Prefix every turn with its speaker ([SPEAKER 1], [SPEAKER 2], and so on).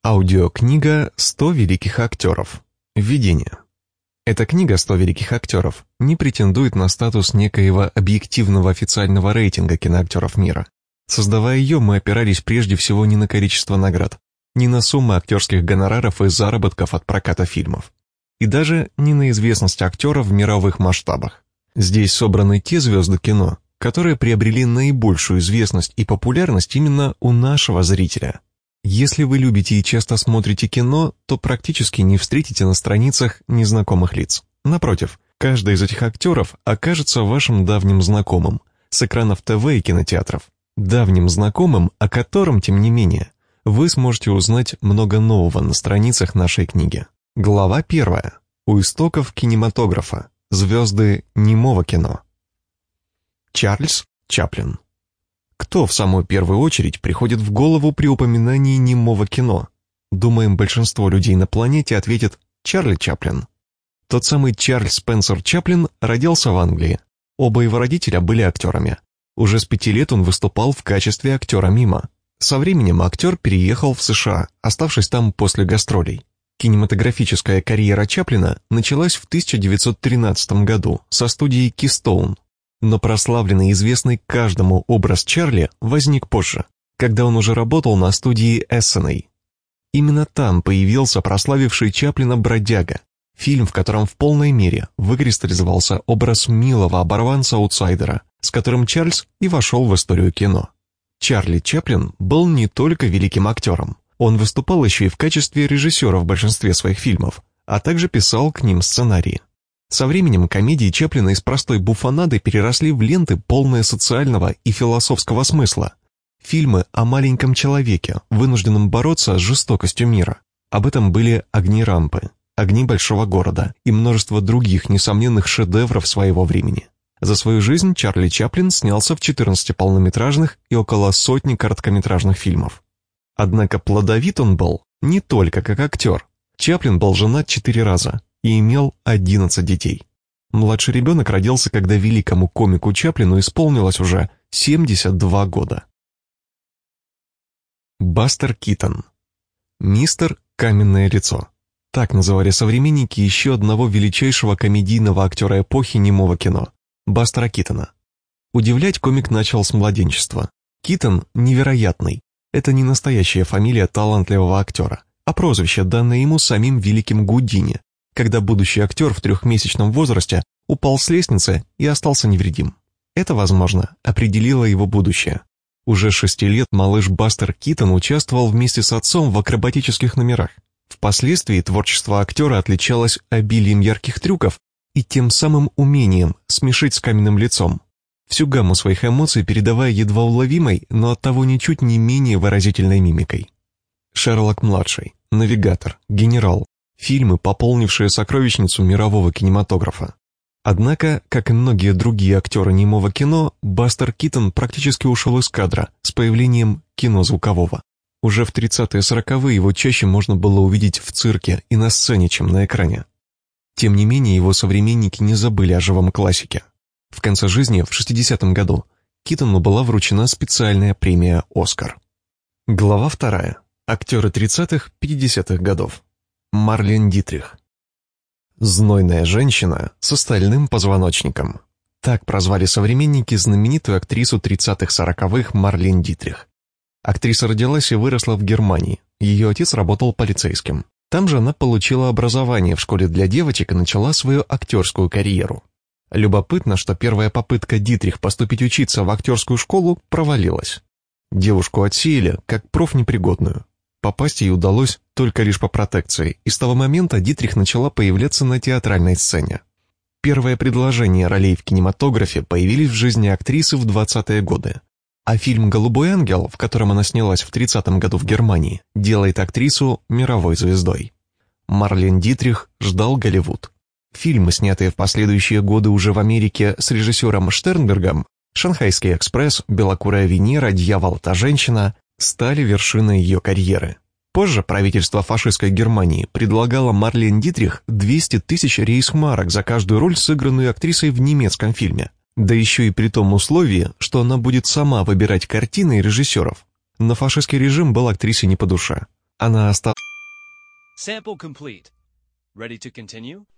[SPEAKER 1] Аудиокнига «100 великих актеров». Введение. Эта книга «100 великих актеров» не претендует на статус некоего объективного официального рейтинга киноактеров мира. Создавая ее, мы опирались прежде всего не на количество наград, не на суммы актерских гонораров и заработков от проката фильмов, и даже не на известность актера в мировых масштабах. Здесь собраны те звезды кино, которые приобрели наибольшую известность и популярность именно у нашего зрителя. Если вы любите и часто смотрите кино, то практически не встретите на страницах незнакомых лиц. Напротив, каждый из этих актеров окажется вашим давним знакомым с экранов ТВ и кинотеатров. Давним знакомым, о котором, тем не менее, вы сможете узнать много нового на страницах нашей книги. Глава 1. У истоков кинематографа. Звезды немого кино. Чарльз Чаплин. Кто в самую первую очередь приходит в голову при упоминании немого кино? Думаем, большинство людей на планете ответит Чарли Чаплин. Тот самый Чарльз Спенсер Чаплин родился в Англии. Оба его родителя были актерами. Уже с 5 лет он выступал в качестве актера мима. Со временем актер переехал в США, оставшись там после гастролей. Кинематографическая карьера Чаплина началась в 1913 году со студии Keystone. Но прославленный и известный каждому образ Чарли возник позже, когда он уже работал на студии Эссеней. Именно там появился прославивший Чаплина «Бродяга», фильм, в котором в полной мере выкристаллизовался образ милого оборванца-аутсайдера, с которым Чарльз и вошел в историю кино. Чарли Чаплин был не только великим актером, он выступал еще и в качестве режиссера в большинстве своих фильмов, а также писал к ним сценарии. Со временем комедии Чаплина из простой буфонады переросли в ленты, полные социального и философского смысла. Фильмы о маленьком человеке, вынужденном бороться с жестокостью мира. Об этом были «Огни рампы», «Огни большого города» и множество других несомненных шедевров своего времени. За свою жизнь Чарли Чаплин снялся в 14 полнометражных и около сотни короткометражных фильмов. Однако плодовит он был не только как актер. Чаплин был женат 4 раза и имел 11 детей. Младший ребенок родился, когда великому комику Чаплину исполнилось уже 72 года. Бастер Китон. Мистер Каменное лицо. Так называли современники еще одного величайшего комедийного актера эпохи немого кино – Бастера Китона. Удивлять комик начал с младенчества. Китон невероятный. Это не настоящая фамилия талантливого актера, а прозвище, данное ему самим великим Гудини, когда будущий актер в 3-месячном возрасте упал с лестницы и остался невредим. Это, возможно, определило его будущее. Уже 6 лет малыш Бастер Китон участвовал вместе с отцом в акробатических номерах. Впоследствии творчество актера отличалось обилием ярких трюков и тем самым умением смешить с каменным лицом, всю гамму своих эмоций передавая едва уловимой, но оттого ничуть не менее выразительной мимикой. Шерлок-младший, Навигатор, Генерал. Фильмы, пополнившие сокровищницу мирового кинематографа. Однако, как и многие другие актеры немого кино, Бастер Китон практически ушел из кадра с появлением кино звукового. Уже в 30-е-40-е его чаще можно было увидеть в цирке и на сцене, чем на экране. Тем не менее, его современники не забыли о живом классике. В конце жизни, в 60-м году, Китону была вручена специальная премия «Оскар». Глава 2. Актеры 30-х-50-х годов. Марлен Дитрих. Знойная женщина с стальным позвоночником. Так прозвали современники знаменитую актрису 30-х-40-х Марлен Дитрих. Актриса родилась и выросла в Германии. Ее отец работал полицейским. Там же она получила образование в школе для девочек и начала свою актерскую карьеру. Любопытно, что первая попытка Дитрих поступить учиться в актерскую школу провалилась. Девушку отсеяли как профнепригодную. Попасть ей удалось только лишь по протекции, и с того момента Дитрих начала появляться на театральной сцене. Первые предложения ролей в кинематографе появились в жизни актрисы в 20-е годы, а фильм «Голубой ангел», в котором она снялась в 30-м году в Германии, делает актрису мировой звездой. Марлен Дитрих ждал Голливуд. Фильмы, снятые в последующие годы уже в Америке с режиссером Штернбергом, «Шанхайский экспресс», «Белокурая Венера», «Дьявол – та женщина», стали вершиной ее карьеры. Позже правительство фашистской Германии предлагало Марлен Дитрих 200 тысяч рейхсмарок за каждую роль, сыгранную актрисой в немецком фильме. Да еще и при том условии, что она будет сама выбирать картины и режиссеров. Но фашистский режим был актрисе не по душе. Она осталась
[SPEAKER 2] Sample complete. Ready to continue?